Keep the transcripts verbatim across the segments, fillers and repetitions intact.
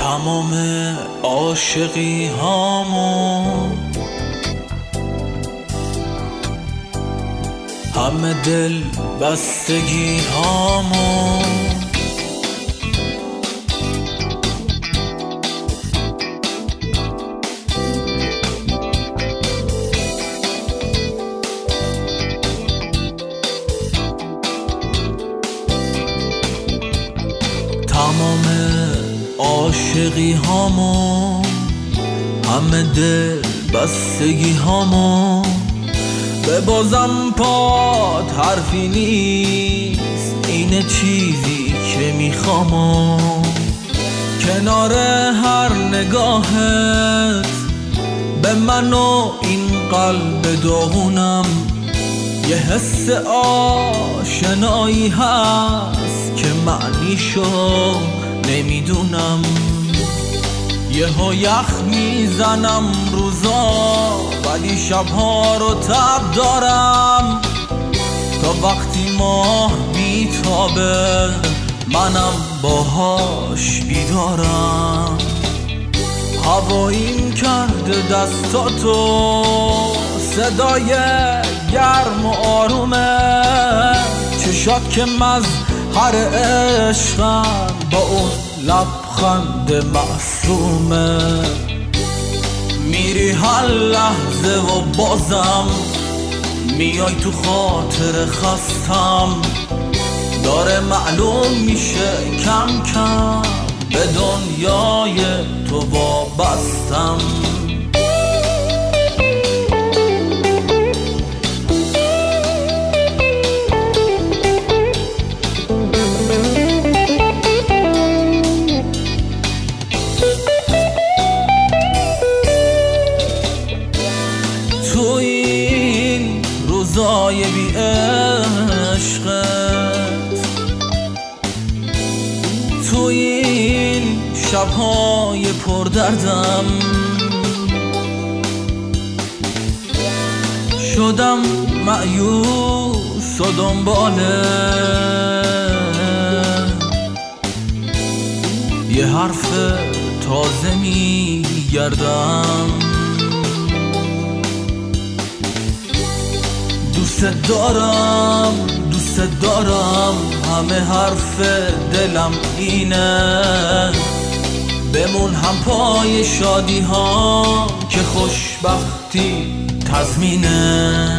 تمام عاشقی هامو همه دل بستگی هامو تمام عاشقی هامو همه دل بستگی هامو به بازم پاد حرفی نیست، اینه چیزی که میخوامو کنار هر نگاهت به من و این قلب داغونم یه حس آشنایی هست که معنیشو نمیدونم. یهو یخ میزنم روزا ولی شبها رو تب دارم تا وقتی ماه بیتابه منم باهاش بیدارم. هواییم کرده دستاتو صدای گرم و آرومه چشات که مظهر عشقن با اون لبخند معصومه میری هر لحظه و بازم میای تو خاطر خستم داره معلوم میشه کم کم به دنیای تو وابستم. تو این روزای بی عشقت تو این شبهای پردردم شدم مایوس و دنباله یه حرف تازه میگردم. دوست دارم دوست دارم همه حرف دلم اینه بمون هم پای شادی ها که خوشبختی تضمینه.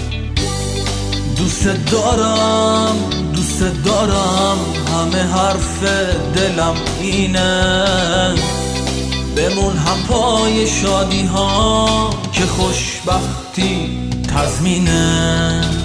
دوست دارم دوست دارم همه حرف دلم اینه بمون هم پای شادی ها که خوشبختی تضمینه.